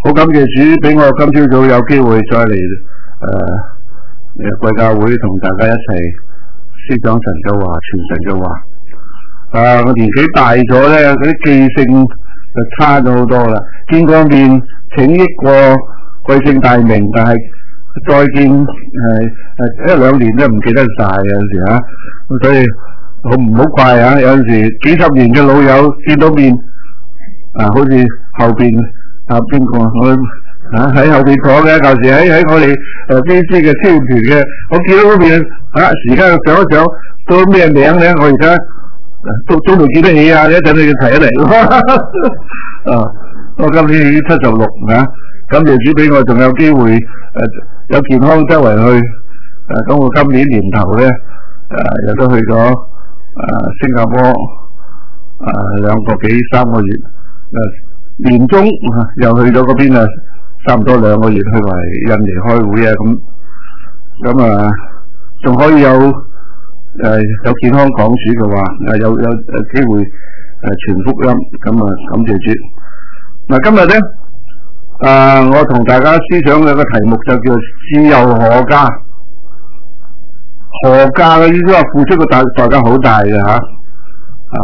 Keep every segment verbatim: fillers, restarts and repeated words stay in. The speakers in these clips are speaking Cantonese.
好感謝主俾我今朝早有機會再嚟誒誒貴教會同大家一齊思想神嘅話、傳神嘅話。啊，我年紀大咗咧，嗰啲記性就差咗好多啦。見過面請益過貴姓大名，但係再見誒誒一兩年都唔記得晒有陣時啊。咁所以好唔好怪啊？有陣時幾十年嘅老友見到面啊，好似後邊啊邊個我啊喺後邊坐嘅，舊時喺喺我哋誒 B C 嘅超團嘅，我見到嗰邊啊時間上一上都咩名咧？我而家都都未記得起啊！一陣你要提一嚟。啊，我今年已經七十六啊，感謝主俾我仲有機會誒、呃、有健康周圍去。誒、啊，咁我今年年頭咧誒、啊、又都去咗誒、啊、新加坡誒、啊、兩個幾三個月。誒、啊、年中、啊、又去咗嗰邊啊，差唔多兩個月去埋印尼開會啊，咁咁啊仲可以有誒、呃、有健康講主嘅話，誒有有誒機會誒傳福音，咁啊感謝主。嗱、啊、今日咧啊，我同大家思想嘅個題目就叫自由何價。何價嘅意思話付出嘅代代價好大嘅吓啊，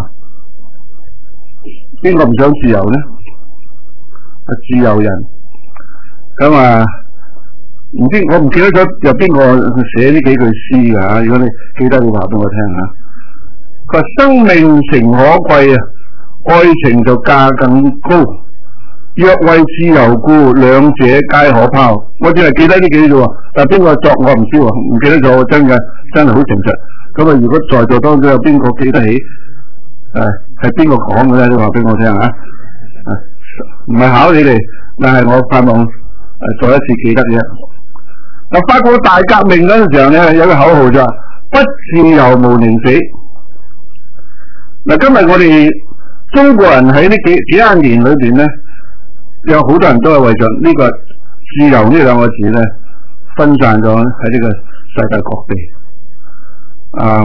邊個唔想自由呢？啊，自由人咁啊。唔知我唔記得咗有邊個寫呢幾句詩啊？如果你記得，你話俾我聽吓。佢話生命誠可貴啊，愛情就價更高。若為自由故，兩者皆可拋。我只係記得呢幾句喎，但係邊個作我唔知喎，唔記得咗，真嘅真係好誠實。咁啊，如果在座當中有邊個記得起，誒係邊個講嘅咧？你話俾我聽吓。唔係考你哋，但係我盼望誒再一次記得嘅。嗱，法國大革命嗰陣時候咧，有個口號就話不自由無寧死。嗱，今日我哋中國人喺呢幾幾廿年裏邊咧，有好多人都係為咗呢個自由呢兩個字咧，分散咗喺呢個世界各地。啊，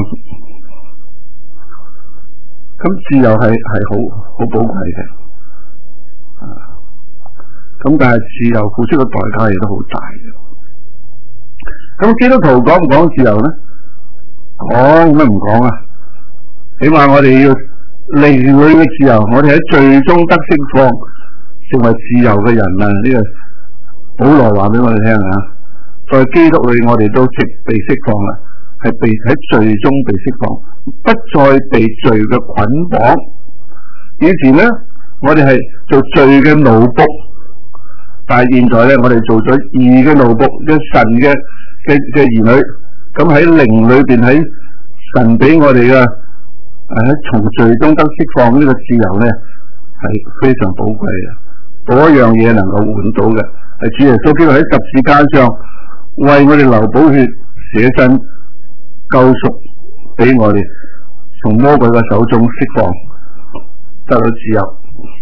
咁自由係係好好寶貴嘅，啊，咁但係自由付出嘅代價亦都好大嘅。咁基督徒講唔講自由咧？講咩唔講啊？起碼我哋要靈裏嘅自由，我哋喺罪中得釋放，成為自由嘅人啊！呢個保羅話俾我哋聽啊，在基督裏我哋都直被釋放啦，係被喺罪中被釋放，不再被罪嘅捆綁。以前咧，我哋係做罪嘅奴僕，但係現在咧，我哋做咗義嘅奴僕，即係神嘅。嘅嘅兒女，咁喺靈裏邊，喺神俾我哋嘅喺從罪中得釋放呢個自由咧，係非常寶貴嘅。嗰樣嘢能夠換到嘅，係主耶穌基督喺十字架上為我哋流寶血捨身救贖，俾我哋從魔鬼嘅手中釋放得到自由。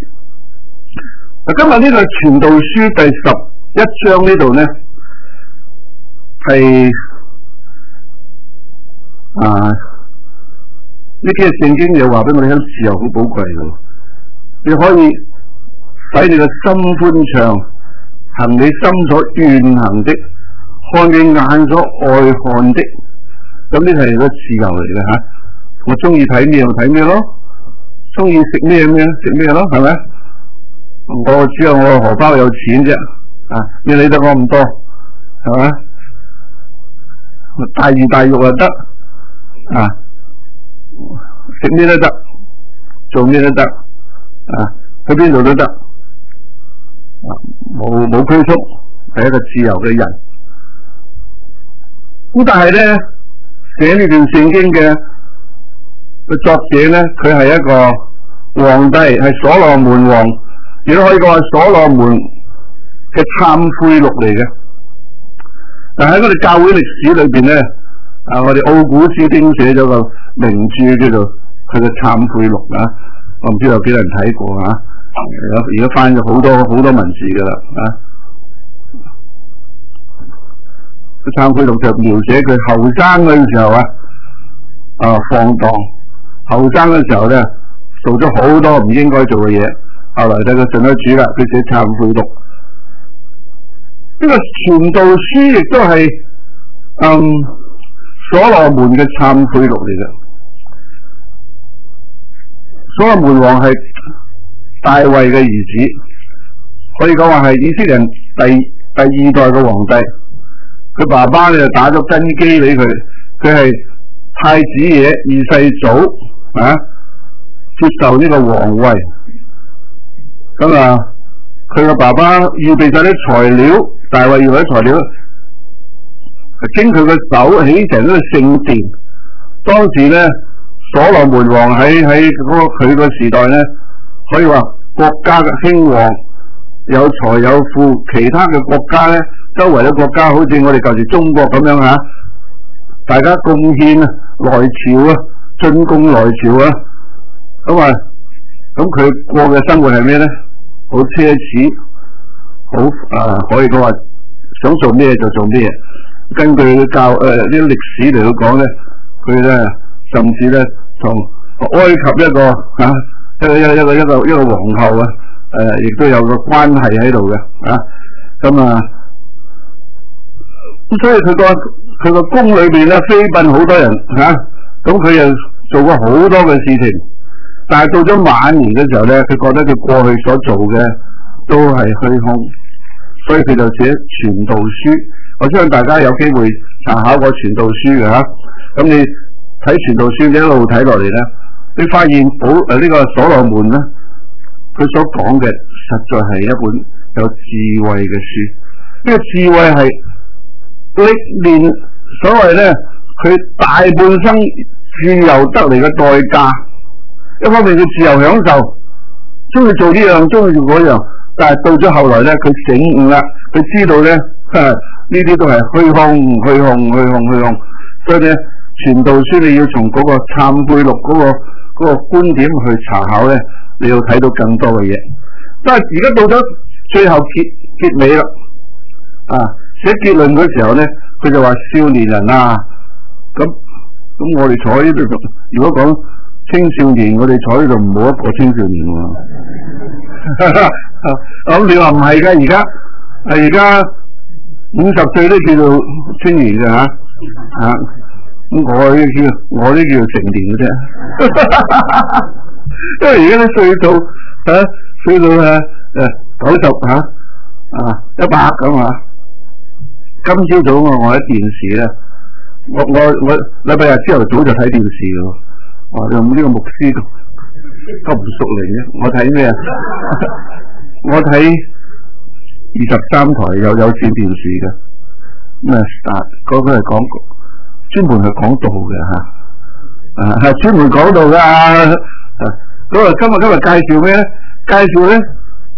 嗱，今日呢個傳道書第十一章呢度咧。係啊！呢幾日聖經又話俾我哋聽，自由好寶貴嘅。你可以使你嘅心歡暢，行你心所願行的，看你眼所愛看的。咁呢係個自由嚟嘅吓。我中意睇咩就睇咩咯，中意食咩咩食咩咯，係咪？我只有我荷包有錢啫，啊！你理得我咁多，係咪？大魚大肉又得，啊，食咩都得，做咩都得，啊，去邊度都得，啊，冇冇拘束，係一個自由嘅人。咁但係咧，寫呢段聖經嘅個作者咧，佢係一個皇帝，係所羅門王，亦都可以講係所羅門嘅懺悔錄嚟嘅。但喺我哋教會歷史裏邊咧，啊，我哋奧古斯丁寫咗個名著叫做佢嘅懺悔錄啊，我唔知有幾多人睇過啊，而家翻咗好多好多文字噶啦啊，個懺悔錄就描寫佢後生嗰陣時候啊，啊放蕩，後生嗰陣時候咧做咗好多唔應該做嘅嘢，後來睇佢信咗主啦，佢寫懺悔錄。 呢個傳道書亦都係嗯所羅門嘅懺悔錄嚟嘅。所羅門王係大衛嘅兒子，可以講話係以色列人第第二代嘅皇帝。佢爸爸咧就打咗根基俾佢，佢係太子爺二世祖啊，接受呢個皇位。咁啊，佢個爸爸預備晒啲材料，大衛預備啲材料，經佢嘅手起成呢個聖殿。當時咧，所羅門王喺喺嗰個佢個時代咧，可以話國家嘅興旺，有財有富。其他嘅國家咧，周圍嘅國家好似我哋舊時中國咁樣吓，大家貢獻啊，來朝啊，進貢來朝啊。咁啊，咁佢過嘅生活係咩咧？好奢侈，好啊，可以講話想做咩就做咩。根據教誒啲歷史嚟到講咧，佢咧甚至咧同埃及一個啊一個一個一個一個一個皇后啊誒，亦、呃、都有個關係喺度嘅啊。咁啊，咁所以佢個佢個宮裏邊咧飛奔好多人嚇，咁佢又做過好多嘅事情。但係到咗晚年嘅時候咧，佢覺得佢過去所做嘅都係虛空，所以佢就寫傳道書。我相信大家有機會查考過傳道書嘅吓，咁你睇傳道書一路睇落嚟咧，你發現保誒呢個所羅門咧，佢所講嘅實在係一本有智慧嘅書。呢個智慧係歷練所謂咧，佢大半生自由得嚟嘅代價。一方面佢自由享受，中意做呢樣，中意做嗰樣，但係到咗後來咧，佢醒悟啦，佢知道咧，呢啲都係虛空、虛空、虛空、虛空。所以咧，傳道書你要從嗰個懺悔錄嗰個嗰個觀點去查考咧，你要睇到更多嘅嘢。但係而家到咗最後結結尾啦，啊，寫結論嗰時候咧，佢就話少年人啊，咁咁我哋坐喺呢度，如果講青少年，我哋坐喺度唔冇一個青少年喎。咁你話唔係噶？而家係而家五十歲都叫做青年嘅吓，啊，咁我呢叫我呢叫做成年嘅啫。因為而家啲歲數吓，歲數啊誒九十吓啊一百咁啊。今朝早我我喺電視咧，我我我禮拜日朝頭早就睇電視嘅。哇！用呢個牧師咁唔熟嚟嘅，我睇咩啊？我睇二十三台有有線電視嘅，咁啊，嗰個係講專門係講道嘅吓，啊係專門講道噶。咁啊，今日今日介紹咩咧？介紹咧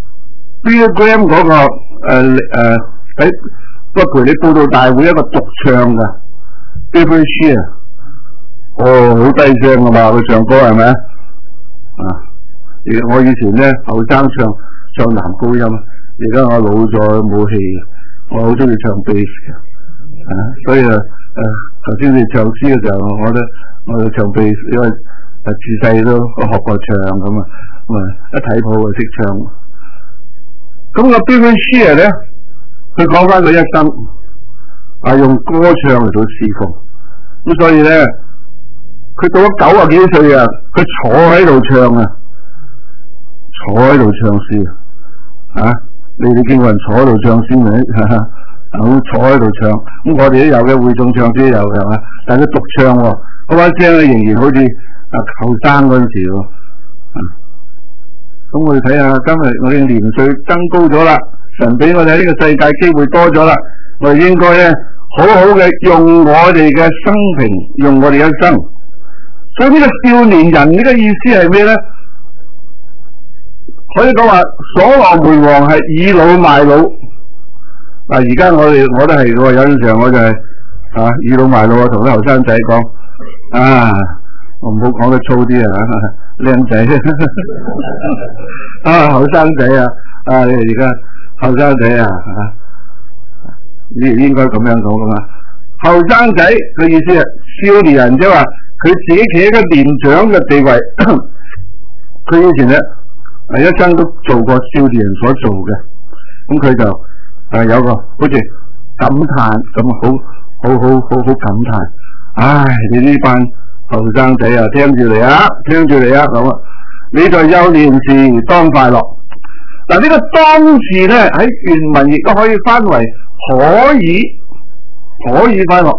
Billy Graham 嗰個誒誒喺不陪你報道大會一個獨唱嘅 Billy Shear。哦，好低聲噶嘛，佢唱歌係咪啊？我以前咧後生唱唱男高音，而家我老咗冇氣，我好中意唱 bass 嘅，啊，所以啊誒頭先你唱詩嘅時候，我覺得我哋唱 bass，因為自細都學過唱咁啊，咁啊一睇譜就識唱。咁個 Billy Shear 咧，佢講翻佢一生啊用歌唱嚟到侍奉，咁所以咧。佢到咗九啊幾歲啊，佢坐喺度唱啊，坐喺度唱詩啊！你哋見過人坐喺度唱詩未？咁坐喺度唱，咁我哋都有嘅，會眾唱詩都有嘅係嘛？但係佢獨唱喎，嗰把聲咧仍然好似啊後生嗰陣時喎。咁我哋睇下今日我哋年歲增高咗啦，神俾我哋喺呢個世界機會多咗啦，我哋應該咧好好嘅用我哋嘅生平，用我哋一生。所以呢個少年人呢個意思係咩咧？可以講話所羅門王係倚老賣老。嗱，而家我哋我都係喎，有陣時候我就係、是、啊倚老賣老啊，同啲後生仔講啊，我唔好講得粗啲啊，靚仔啊，後生仔啊，啊你而家後生仔啊，你應該咁樣講噶嘛？後生仔嘅意思係少年人即係話。佢自己企喺個年長嘅地位，佢以前咧係一生都做過少年人所做嘅，咁佢就啊有個好似感嘆咁，好好好好好感嘆。唉，你呢班後生仔啊，聽住嚟啊，聽住嚟啊咁啊！你在幼年時當快樂。嗱，呢個當時咧喺原文亦都可以翻為可以，可以快樂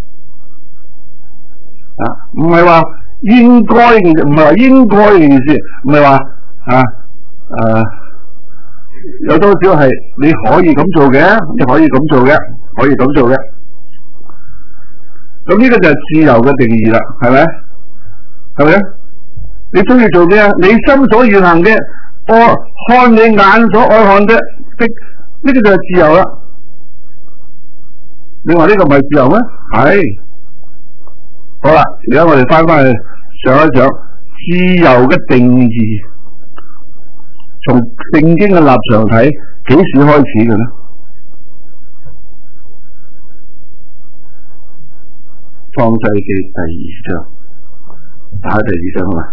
啊，唔係話應該嘅，唔係話應該嘅意思，唔係話啊誒、啊、有多少係你可以咁做嘅，你可以咁做嘅，可以咁做嘅。咁呢個就係自由嘅定義啦，係咪？係咪？你中意做咩啊？你心所願行嘅，我看你眼所愛看嘅，的呢個就係自由啦。你話呢個唔係自由咩？係。好啦，而家我哋翻翻去上一上自由嘅定義，從聖經嘅立場睇，幾時開始嘅咧？創世記第二章，打第二章啊！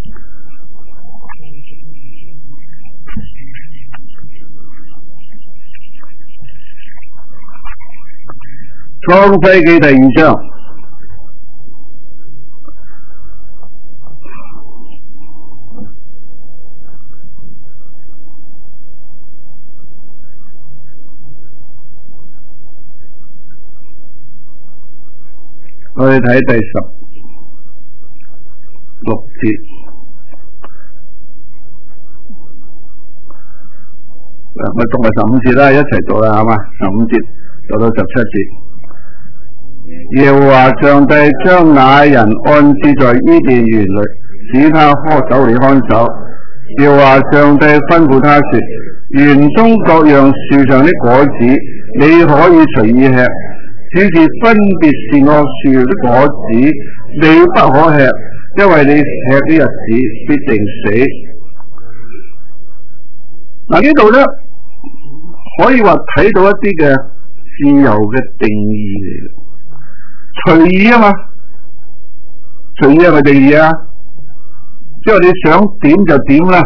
創世記第二章，我哋睇第十六節，我讀埋十五節啦，一齊讀啦，好嘛？十五節讀到十七節。耶和華上帝將那人安置在伊甸園裏，使他看守嚟看守。耶和華上帝吩咐他說：園中各樣樹上的果子，你可以隨意吃。只是分別善惡樹的果子你不可吃，因為你吃的日子必定死。嗱，呢度咧可以話睇到一啲嘅自由嘅定義嚟嘅，隨意啊嘛，隨意係咪定義啊？即係你想點就點啦。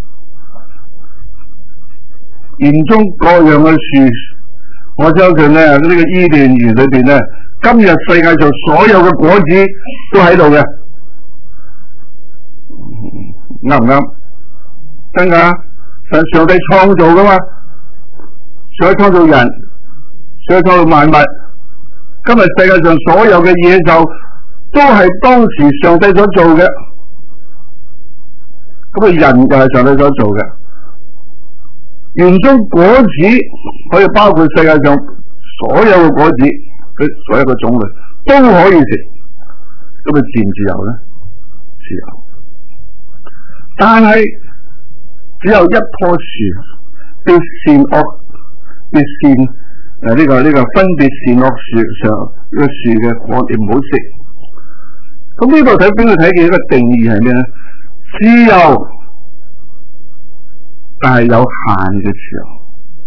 園中各樣嘅樹。我相信咧，呢、這個伊甸園裏邊咧，今日世界上所有嘅果子都喺度嘅，啱唔啱？真噶，係上帝創造噶嘛，上帝創造人，上帝創造萬物。今日世界上所有嘅野獸都係當時上帝所做嘅，咁啊人就係上帝所做嘅。園中果子可以包括世界上所有嘅果子，佢所有嘅種類都可以食，咁咪自唔自由咧？自由，但係只有一棵樹，別善惡，別善誒呢、這個呢、這個分別善惡樹上呢、這個樹嘅果，你唔好食。咁呢度睇邊度睇見一個定義係咩咧？自由。但係有限嘅自由，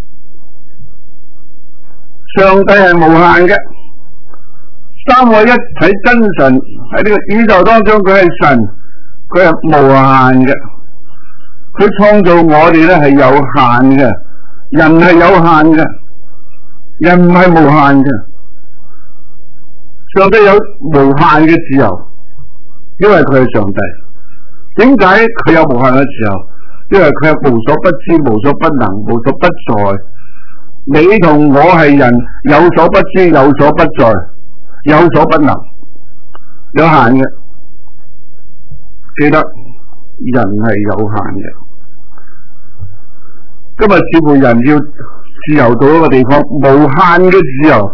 上帝係無限嘅，三位一體真神喺呢個宇宙當中，佢係神，佢係無限嘅，佢創造我哋咧係有限嘅，人係有限嘅，人唔係無限嘅，上帝有無限嘅自由，因為佢係上帝。點解佢有無限嘅自由？因為佢係無所不知、無所不能、無所不在。你同我係人，有所不知、有所不在、有所不能，有限嘅。記得人係有限嘅。今日似乎人要自由到一個地方，無限嘅自由。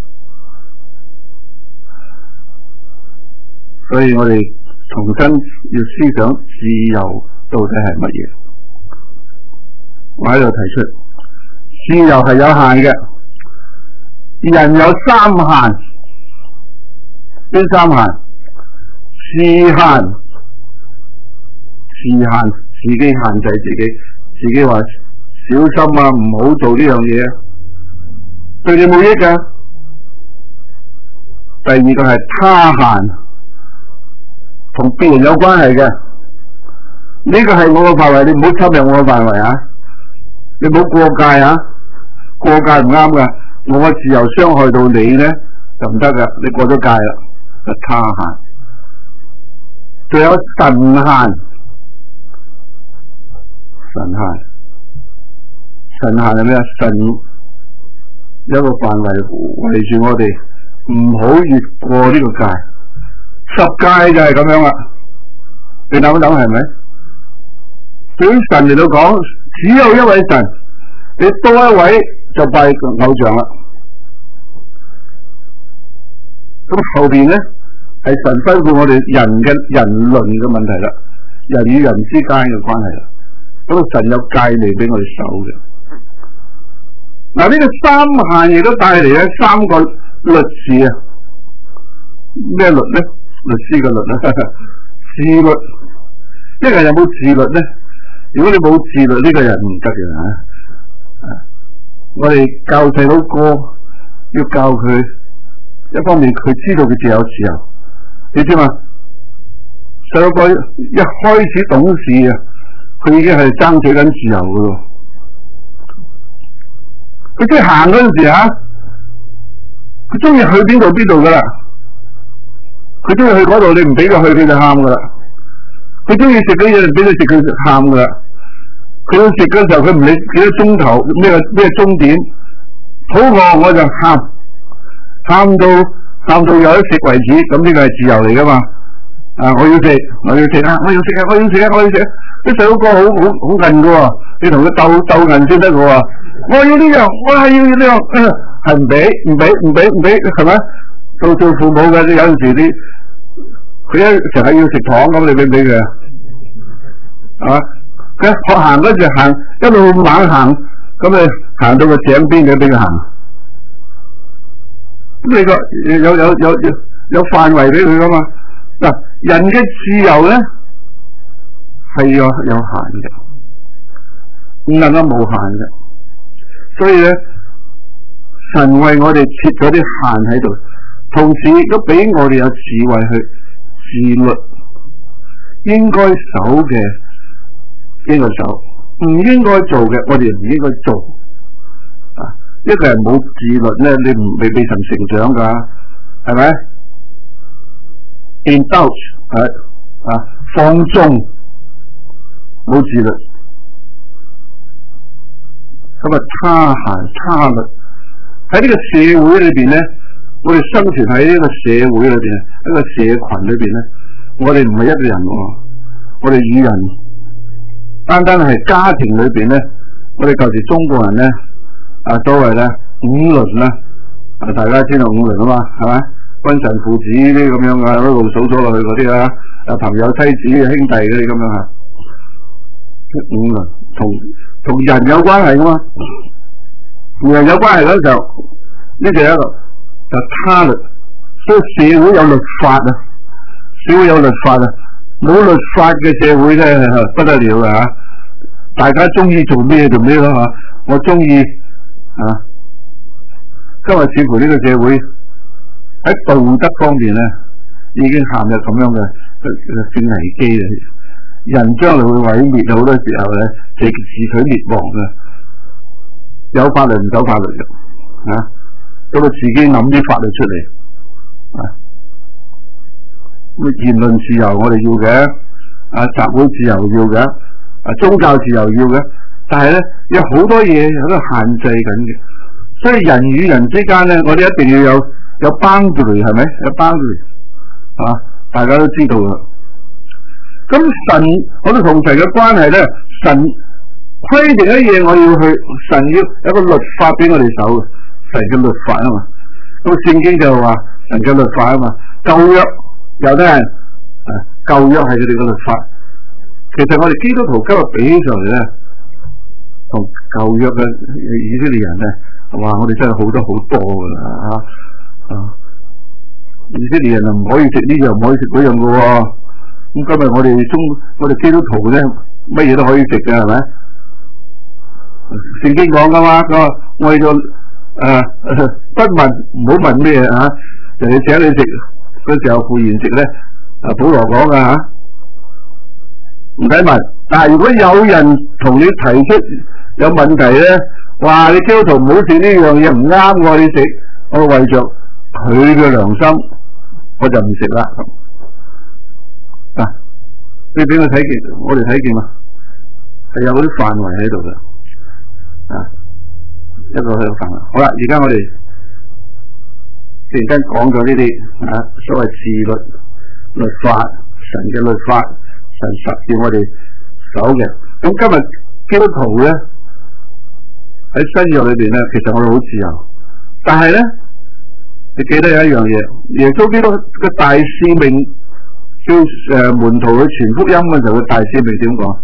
所以我哋重新要思想自由到底係乜嘢？我喺度提出，自由係有限嘅，人有三限，邊三限？自限，自限，自己限制自己，自己話小心啊，唔好做呢樣嘢，對你冇益㗎。第二個係他限，同別人有關係嘅，呢個係我嘅範圍，你唔好侵入我嘅範圍啊！你唔好過界啊！ 過界唔啱噶，我嘅自由傷害到你咧就唔得噶，你過咗界啦，就他限。仲有神限，神限，神限係咩啊？神有一個範圍圍住我哋，唔好越過呢個界。十誡就係咁樣啦，你諗一諗係咪？對於神嚟到講，只有一位神，你多一位就拜偶像啦。咁後邊咧係神吩咐我哋人嘅人倫嘅問題啦，人與人之間嘅關係啦。咁神有誡命俾我哋守嘅。嗱，呢個三限亦都帶嚟咧三個律事啊。咩律咧？律師嘅律啊，自律。一個人有冇自律咧？如果你冇自律，呢、這個人唔得嘅吓。我哋教細佬哥要教佢，一方面佢知道佢自有自由，你知嘛？細佬哥一開始懂事啊，佢已經係爭取緊自由噶咯。佢即係行嗰陣時啊，佢中意去邊度邊度噶啦。佢中意去嗰度，你唔俾佢去，佢就喊噶啦。佢中意食嗰啲嘢，你俾佢食，佢就喊噶啦。佢要食嗰時候，佢唔理幾多鐘頭咩咩鐘點，肚餓我就喊，喊到喊到有得食為止。咁呢個係自由嚟噶嘛？啊，我要食，我要食啊，我要食啊，我要食啊，我要食。啲細佬哥好好好硬噶喎，你同佢鬥鬥硬先得噶喎。我要呢樣，我係要呢樣，係唔俾唔俾唔俾唔俾，係咪？做做父母嘅，有陣時啲佢一成日要食糖咁，你俾唔俾佢啊？啊！佢學行嗰時行一路猛行，咁你行到個井邊，你俾佢行。咁你個有有有有有範圍俾佢噶嘛？嗱，人嘅自由咧係有有限嘅，唔能夠無限嘅。所以咧，神為我哋設咗啲限喺度，同時亦都俾我哋有智慧去自律，應該守嘅應該守，唔應該做嘅我哋唔應該做。啊，一個人冇自律咧，你唔未未曾成長噶，係咪 ？Indulge 係啊，放縱冇自律。咁啊，他限他律喺呢個社會裏邊咧，我哋生存喺呢個社會裏邊，一個社群裏邊咧，我哋唔係一個人喎，我哋與人單單係家庭裏邊咧，我哋舊時中國人咧啊，所謂咧五倫啦，啊大家知道五倫啊嘛，係咪？君臣父子呢啲咁樣啊，一路數咗落去嗰啲啊，啊朋友妻子兄弟嗰啲咁樣啊，五倫同。同人有關係噶嘛？同人有關係嗰時候，呢就一個就他律，所以社會有律法啊，社會有律法啊，冇律法嘅社會咧不得了啊！大家中意做咩做咩咯吓，我中意啊！今日似乎呢個社會喺道德方面咧，已經陷入咁樣嘅嘅危機啦。人將來會毀滅，好多時候咧，自自取滅亡嘅。有法律唔守法律嘅，啊，咁啊自己諗啲法律出嚟，啊，咁言論自由我哋要嘅，啊集會自由要嘅，啊宗教自由要嘅，但係咧有好多嘢喺度限制緊嘅，所以人與人之間咧，我哋一定要有有 boundary 係咪？有 boundary 啊，大家都知道啦。咁神，我哋同神嘅關係咧，神規定一嘢，我要去，神要有個律法俾我哋守，神嘅律法啊嘛。咁聖經就話神嘅律法啊嘛，舊約有得人啊，舊約係佢哋嘅律法。其實我哋基督徒今日比起上嚟咧，同舊約嘅以色列人咧，哇，我哋真係好多好多噶啦啊！啊，以色列人啊，唔可以食呢樣，唔可以食嗰樣噶喎。咁今日我哋中我哋基督徒咧，乜嘢都可以食嘅係咪？聖經講噶嘛，佢話為咗誒不問唔好問咩啊，人哋請你食嗰時候付筵食咧，啊保羅講噶吓，唔使問。但係如果有人同你提出有問題咧， 哇！你基督徒唔好食呢樣嘢，唔啱我，你食，我為着佢嘅良心，我就唔食啦。嗱、啊，你俾我睇見，我哋睇見嘛，係有嗰啲範圍喺度嘅，啊，一個一個範圍。好啦，而家我哋突然間講咗呢啲啊，所謂自律、律法、神嘅律法、神實要我哋守嘅。咁今日基督徒咧喺新約裏邊咧，其實我哋好自由，但係咧，你記得有一樣嘢，耶穌基督嘅大使命，叫誒門徒去傳福音嘅時候，佢大使命點講？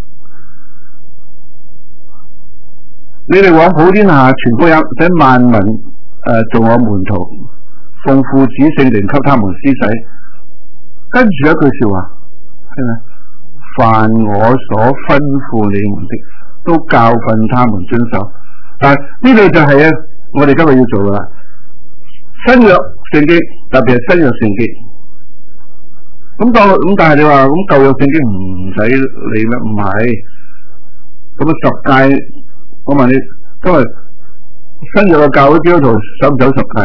你哋往普天下傳福音，使萬民誒做我門徒，奉父子聖靈給他們施洗。跟住一句說話，係咪？凡我所吩咐你們的，都教訓他們遵守。但係呢度就係啊，我哋今日要做噶啦。新約聖經，特別係新約聖經。咁當咁，但係你話咁舊約聖經唔使理咩？唔係。咁啊十誡，我問你，今日新約嘅教會基督徒守唔守十誡？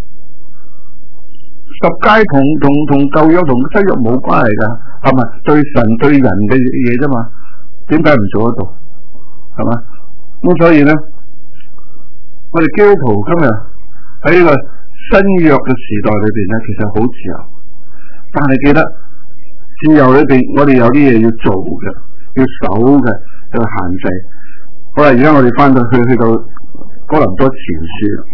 十誡同同同舊約同新約冇關係噶，係咪？對神對人嘅嘢啫嘛？點解唔做得到？係嘛？咁所以咧，我哋基督徒今日喺呢個新約嘅時代裏邊咧，其實好自由。但係記得自由裏邊，我哋有啲嘢要做嘅，要守嘅，有限制。好啦，而家我哋翻到去去到哥林多前書。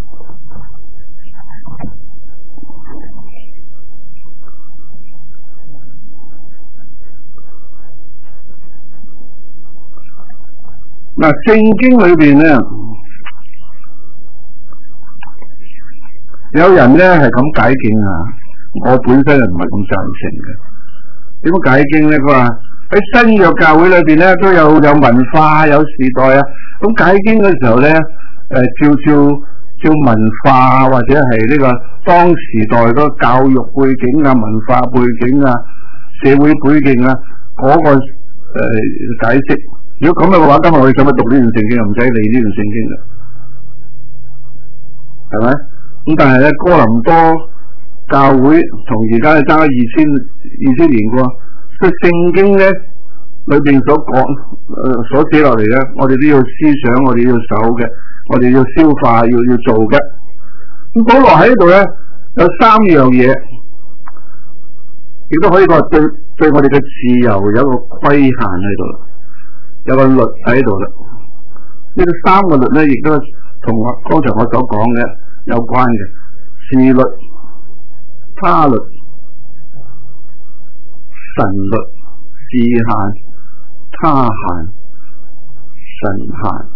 嗱，聖經裏邊咧，有人咧係咁解經啊，我本身又唔係咁贊成嘅。點樣解經咧？佢話喺新約教會裏邊咧都有有文化有時代啊。咁解經嘅時候咧，誒、呃、照照照文化或者係呢個當時代嗰個教育背景啊、文化背景啊、社會背景啊嗰、那個誒、呃、解釋。如果咁樣嘅話，今日我哋使乜讀呢段聖經，又唔使理呢段聖經嘅，係咪？咁但係咧，哥林多教會同而家係爭咗二千二千年嘅喎，所以聖經咧裏邊所講誒、呃、所寫落嚟咧，我哋都要思想，我哋要守嘅，我哋要消化，要要做嘅。咁保羅喺呢度咧有三樣嘢，亦都可以講對對我哋嘅自由有一個規限喺度。有個律喺度啦，呢個三個律咧，亦都同我剛才我所講嘅有關嘅，自律、他律、神律、自限、他限、神限，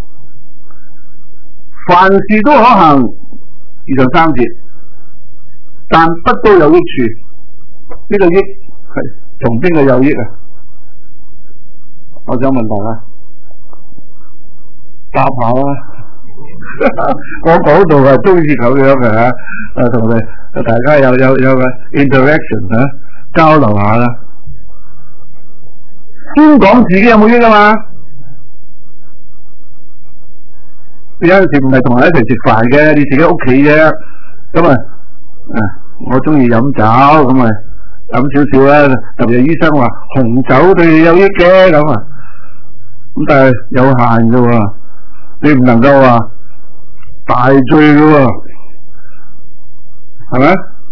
凡事都可行，二十三節，但不都有益處。呢、這個益係從邊個有益啊？我想問大家答下啦，我講到係中意咁樣嘅嚇，誒同你大家有有有個 interaction 嚇、啊，交流下啦。先講自己有冇益啊嘛？你有陣時唔係同人一齊食飯嘅，你自己屋企啫。咁啊，啊我中意飲酒，咁咪飲少少啦。特別醫生話紅酒對你有益嘅，咁啊。咁但係有限嘅喎，你唔能夠話大醉嘅喎，係咪？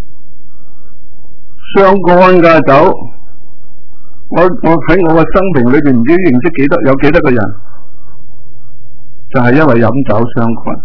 傷肝嘅酒，我我喺我嘅生平裏邊唔知認識幾多有幾多個人，就係、是、因為飲酒傷肝，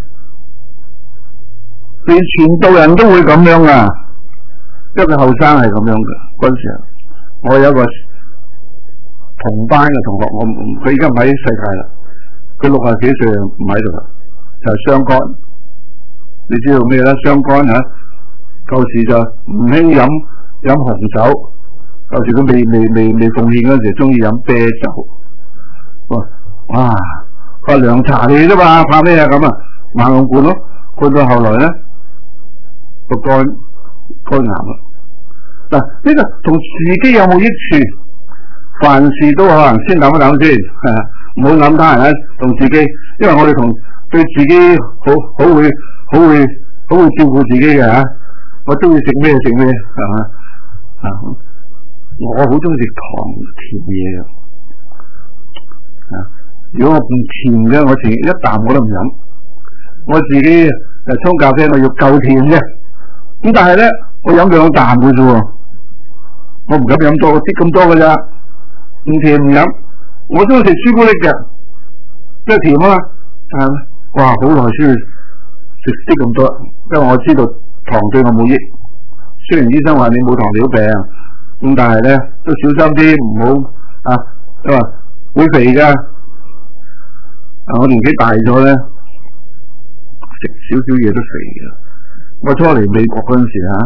連傳道人都會咁樣啊！一個後生係咁樣嘅嗰陣時，我有一個同班嘅同學，我佢而家唔喺世界啦。佢六十幾歲唔喺度啦，就係傷肝。你知道咩咧？傷肝嚇，舊時就唔興飲飲紅酒，舊時佢未未未未奉獻嗰陣時，中意飲啤酒。哇！佢話涼茶嚟啫嘛，怕咩啊咁啊？猛咁灌咯，灌到後來咧個肝肝癌啦。嗱，呢個同自己有冇益處？凡事都可能先諗一諗先， 唔好諗他人啦，同自己，因為我哋同對自己好好會好會好會照顧自己嘅嚇。我中意食咩食咩係嘛啊！我好中意食糖甜嘢嘅啊！如果我唔甜嘅，我前一啖我都唔飲。我自己誒沖咖啡，我要夠甜嘅。咁但係咧，我飲兩啖嘅啫喎，我唔敢飲多，啲咁多嘅咋，唔甜唔飲。我中意食朱古力嘅，即係甜啊嘛，係咪？哇，好耐先食啲咁多，因為我知道糖對我冇益。雖然醫生話你冇糖尿病，咁但係咧都小心啲，唔好啊，因為會肥噶。啊，我年紀大咗咧，食少少嘢都肥嘅。我初嚟美國嗰陣時啊，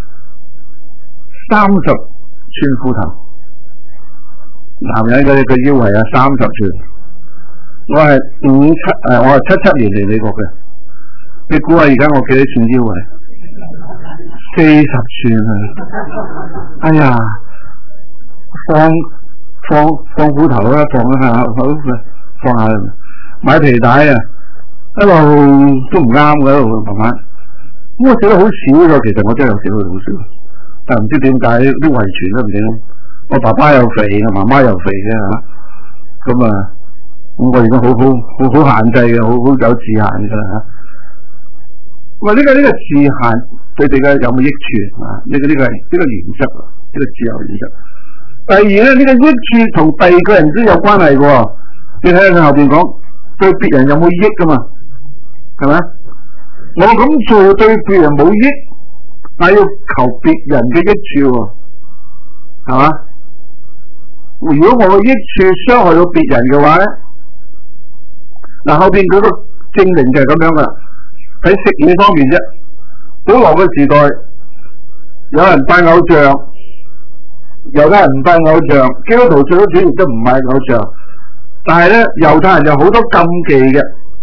三十寸褲頭，男人嘅個腰圍啊三十寸。我係五七誒，我係七七年嚟美國嘅。你估下而家我幾多寸腰圍？四十寸啊！哎呀，放放放褲頭啦，放一下好放下，買皮帶啊，一路都唔啱嘅，一路慢慢。咁我食得好少㗎，其實我真係有食得好少，但係唔知點解啲遺傳都唔定。我爸爸又肥，我媽媽又肥嘅嚇，咁啊，咁我而家好好好好限制嘅，好好有自限㗎嚇。喂，呢個呢個自限對你嘅有冇益處啊？呢個呢個係呢個原則，呢個自由原則。第二咧，呢個益處同第二個人都有關係嘅喎。你睇下佢後邊講對別人有冇益㗎嘛？係咪？我咁做對別人冇益，但要求別人嘅益處喎，係嘛？如果我嘅益處傷害到別人嘅話咧，嗱後邊嗰個證明就係咁樣噶啦。喺食嘢方面啫，保羅嘅時代有人拜偶像，猶太人唔拜偶像，基督徒最多主要都唔拜偶像，但係咧猶太人有好多禁忌嘅。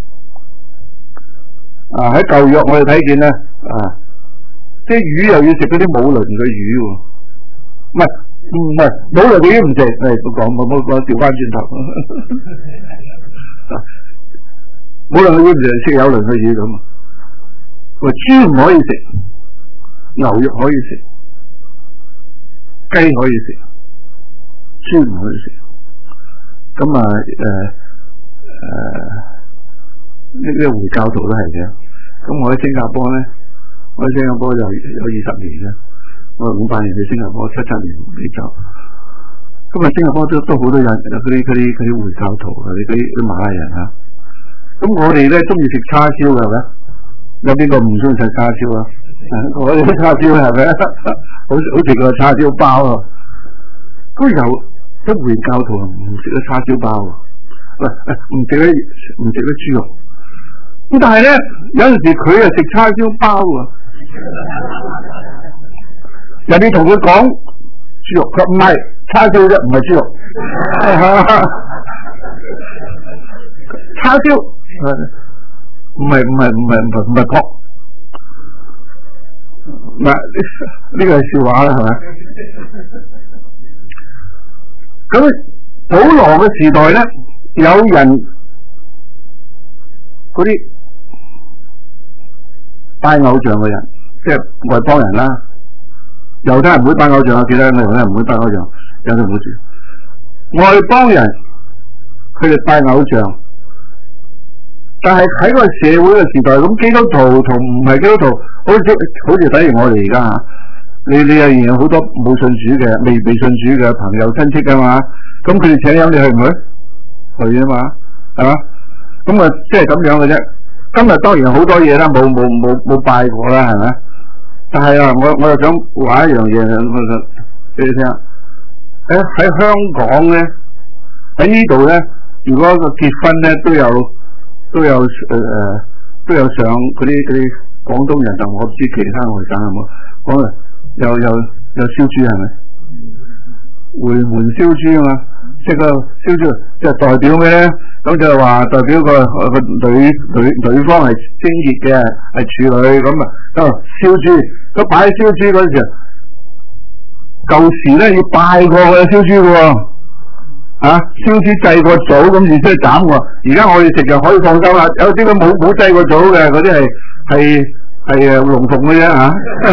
啊喺舊約我哋睇見咧，啊即係魚又要食嗰啲冇鱗嘅魚喎，唔係唔係冇鱗嘅魚唔食，誒都講冇冇講調翻轉頭，冇鱗嘅魚唔食，食有鱗嘅魚咁啊。話豬唔可以食，牛肉可以食，雞可以食，豬唔可以食。咁啊誒誒呢啲回教徒都係嘅。咁我喺新加坡咧，我喺新加坡就有二十年嘅。我五八年去新加坡，七七年未走。咁啊，新加坡都都好多人，嗰啲嗰啲嗰啲回教徒，嗰啲嗰啲馬來人嚇。咁我哋咧中意食叉燒嘅係咪？有邊個唔中意食叉燒啊？我哋啲叉燒係咪？好好似個叉燒包啊！都有啲回教徒唔食得叉燒包啊！喂，唔食得唔食得豬肉。咁但係咧，有陣時佢係食叉燒包啊！人哋同佢講豬肉，佢唔係叉燒啫，唔係豬肉。叉燒。唔係唔係唔係唔係唔係撲，唔係呢個係笑話啦，係咪？咁保羅嘅時代咧，有人嗰啲拜偶像嘅人，即係外邦人啦。猶太人唔會拜偶像啊，記得猶太人唔會拜偶像，有啲唔好處。外邦人佢哋拜偶像。但係喺個社會嘅時代，咁基督徒同唔係基督徒，好似好似等於我哋而家嚇，你你又有好多冇信主嘅、未未信主嘅朋友親戚㗎嘛，咁佢哋請飲你去唔去？去啊嘛，係嘛？咁啊，即係咁樣嘅啫。今日當然好多嘢啦，冇冇冇冇拜過啦，係咪？但係啊，我我又想話一樣嘢，我就俾你聽。喺喺香港咧，喺呢度咧，如果個結婚咧都有。都有誒誒、呃，都有上嗰啲嗰啲廣東人，但我唔知其他外省有冇講啊？有有有燒豬係咪？回門燒豬啊嘛，即係個燒豬，即係代表咩咧？咁就係話代表個個女女女方係貞潔嘅，係處女咁啊，咁燒豬，咁擺燒豬嗰陣時，舊時咧要拜過嘅燒豬嘅喎， 啊，燒豬祭過祖咁而即係斬喎。而家我哋食就可以放心啦。有啲都冇冇祭過祖嘅，嗰啲係係係誒龍鳳嘅啫嚇。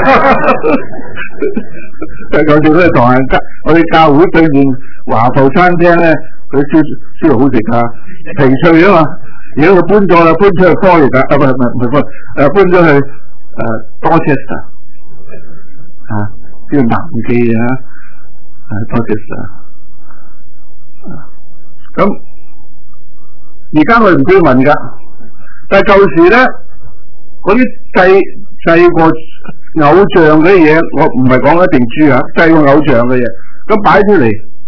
就講住咧，唐人街我哋教會對面華埠餐廳咧，佢燒燒肉好食㗎，皮脆啊嘛。而家佢搬咗啦，搬出去科力㗎，啊唔係唔係唔係科，誒搬咗去誒多切斯啊，叫南記啊，誒多切斯。咁而家佢唔追問噶，但係舊時咧嗰啲祭祭過偶像嘅嘢，我唔係講一定豬啊，祭過偶像嘅嘢，咁擺出嚟，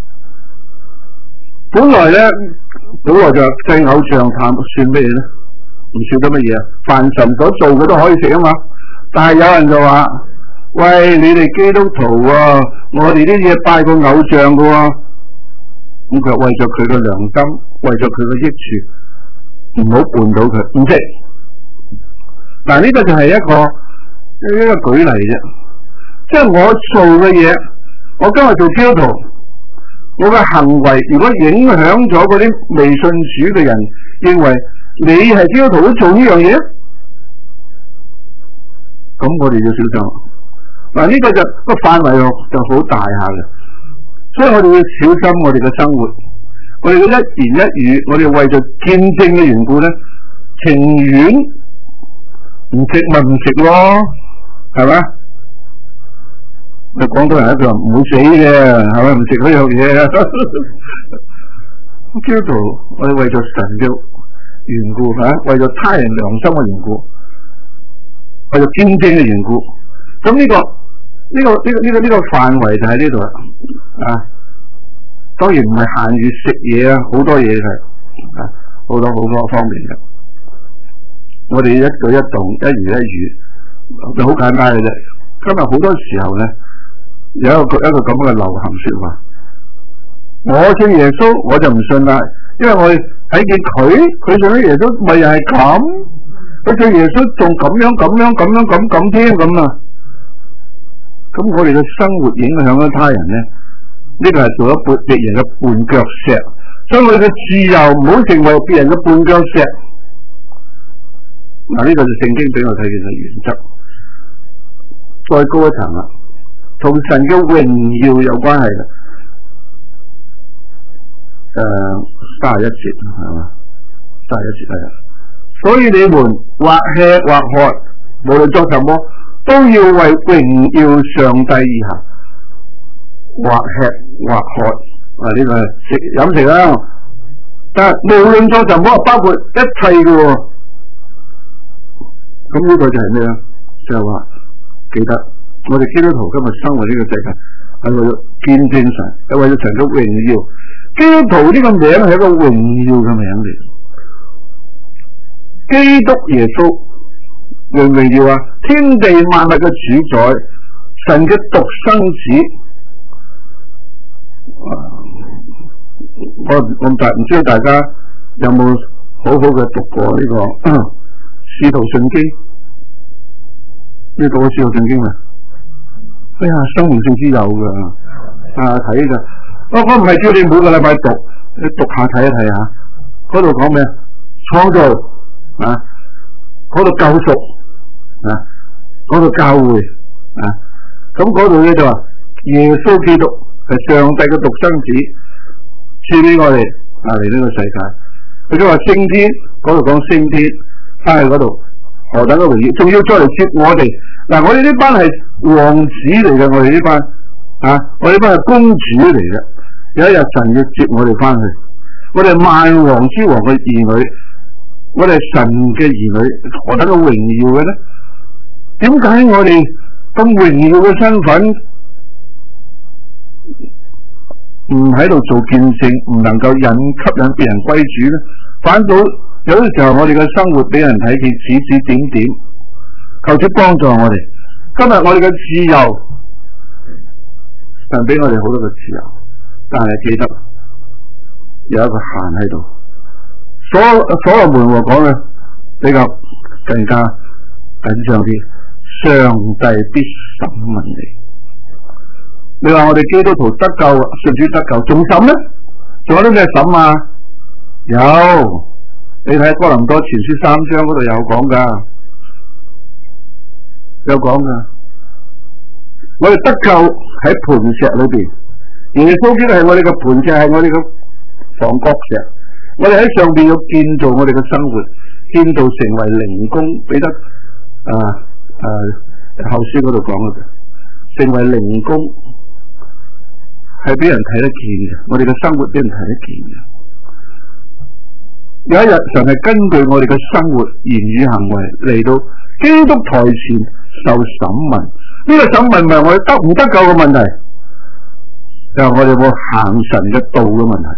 本來咧本來就祭偶像探算咩咧？唔算得乜嘢啊？凡神所做嘅都可以食啊嘛。但係有人就話：喂，你哋基督徒啊，我哋啲嘢拜過偶像噶喎。咁佢為咗佢嘅良心，為咗佢嘅益處，唔好絆到佢，唔識。嗱，呢個就係一個一個舉例啫。即係我做嘅嘢，我今日做基督徒，我嘅行為如果影響咗嗰啲未信主嘅人，認為你係基督徒都做呢樣嘢，咁我哋要小心。嗱，呢個就個範圍就好大下嘅。所以我哋要小心我哋嘅生活，我哋嘅一言一語，我哋為咗見證嘅緣故咧，情願唔食咪唔食咯，係咪？你廣東人一句話唔會死嘅，係咪？唔食嗰樣嘢。基督徒，我哋為咗神嘅緣故嚇，為咗他人良心嘅緣故，為咗見證嘅緣故，咁呢個。呢、這個呢、這個呢、這個呢、這個範圍就喺呢度啦，啊，當然唔係限於食嘢啊，好多嘢係啊，好多好多方面嘅。我哋一舉一動、一言一語，就好簡單嘅啫。今日好多時候咧，有一個一個咁嘅流行說話，我信耶穌我就唔信啦，因為我睇見佢佢信咗耶穌，咪又係咁，佢信耶穌仲咁樣咁樣咁樣咁咁添咁啊！咁我哋嘅生活影響咗他人咧，呢、這個係做咗別別人嘅絆腳石，所以我哋嘅自由唔好成為別人嘅絆腳石。嗱，呢個就聖經俾我睇見嘅原則。再高一層啦，同神嘅榮耀有關係嘅。誒、呃，三十一節係嘛？三十一節係啊。所以你們或吃或喝，無論作什麼，都要為榮耀上帝而行，或吃或喝，啊呢、這個係食飲食啦。但係無論做什麼，包括一切嘅喎。咁呢個就係咩啊？就係、是、話記得我哋基督徒今日生活呢個世界係為咗見證神，係為咗神嘅榮耀。基督徒呢個名係一個榮耀嘅名嚟，基督耶穌。榮唔榮耀啊！天地萬物嘅主宰，神嘅獨生子。我我唔唔知道大家有冇好好嘅讀過呢、這個《使徒信經》？呢讀過《使徒信經》啊？哎呀，生命聖經有噶，啊睇噶。我我唔係叫你每個禮拜讀，你讀下睇一睇下。嗰度講咩？創造啊，嗰度救贖。啊！嗰度教會啊，咁嗰度咧就話耶穌基督係上帝嘅獨生子，賜俾我哋啊嚟呢個世界。佢都話升天，嗰度講升天，翻去嗰度何等嘅榮耀，仲要再嚟接我哋。嗱、啊，我哋呢班係王子嚟嘅，我哋呢班啊，我哋呢班係公主嚟嘅。有一日神要接我哋翻去，我哋萬王之王嘅兒女，我哋神嘅兒女，何等嘅榮耀嘅咧？點解我哋咁榮耀嘅身份唔喺度做見證，唔能夠引吸引別人歸主咧？反倒有啲時候我哋嘅生活俾人睇見指指點點，求主幫助我哋。今日我哋嘅自由，神俾我哋好多嘅自由，但係記得有一個限喺度。所所羅門王講嘅比較更加緊張啲。上帝必審問你。你話我哋基督徒得救，信主得救，仲審咩？ 仲有啲咩審啊？有，你睇哥林多前書三章嗰度有講噶，有講噶。我哋得救喺磐石裏邊，耶穌基督係我哋嘅磐石，係我哋嘅房角石。我哋喺上邊要建造我哋嘅生活，建造成為靈宮。彼得啊啊後書嗰度講嘅，成為靈宮係俾人睇得見嘅，我哋嘅生活俾人睇得見嘅。有一日神係根據我哋嘅生活、言語、行為嚟到基督台前受審問。呢、這個審問唔係我哋得唔得救嘅問題，就係、是、我哋有冇行神嘅道嘅問題。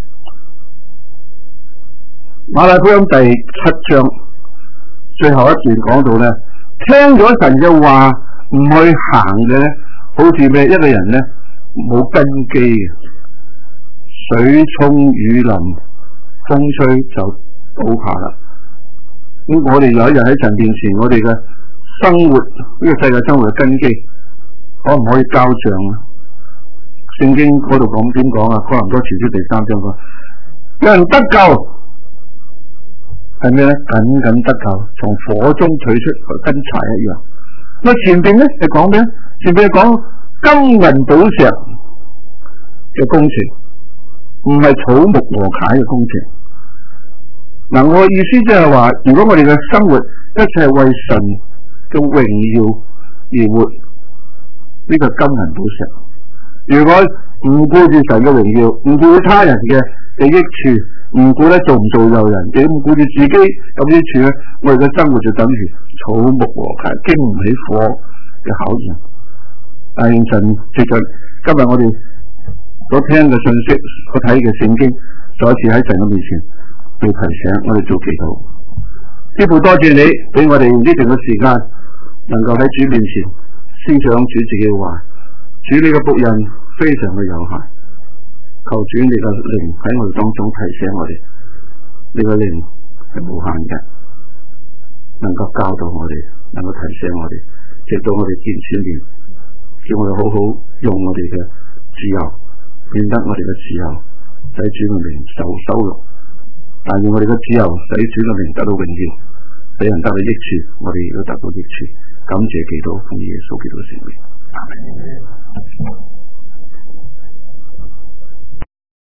馬太福音第七章最後一段講到咧，聽咗神嘅話唔去行嘅咧，好似咩？一個人咧冇根基嘅，水沖雨淋，風吹就倒下啦。咁我哋有一日喺神面前，我哋嘅生活呢、這個世界生活嘅根基可唔可以交賬啊？聖經嗰度講點講啊？哥林多前書第三章講，有人得救係咩咧？緊緊得救，從火中取出跟柴一樣。咁前邊咧係講咩？前邊係講金銀寶石嘅工程，唔係草木禾稭嘅工程。嗱、啊，我嘅意思即係話，如果我哋嘅生活一切係為神嘅榮耀而活，呢、這個金銀寶石。如果唔顧住神嘅榮耀，唔顧他人嘅嘅益處，唔顧咧做唔做有人，亦唔顧住自己有益處咧，我哋嘅生活就等於草木禾稭，經唔起火嘅考驗。但係神其實今日我哋所聽嘅信息，所睇嘅聖經，再一次喺神嘅面前要提醒我哋做祈禱。師父多謝你俾我哋呢段嘅時間，能夠喺主面前思想主自己嘅話。主你嘅僕人非常嘅有限，求主你嘅靈喺我哋當中提醒我哋，你嘅靈係無限嘅，能夠教導我哋，能夠提醒我哋，直到我哋見主面，叫我哋好好用我哋嘅自由，變得我哋嘅自由使主嘅名受羞辱，但願我哋嘅自由使主嘅名得到榮耀，俾人得到益處，我哋亦都得到益處。感謝基督，奉耶穌基督嘅聖名。阿門。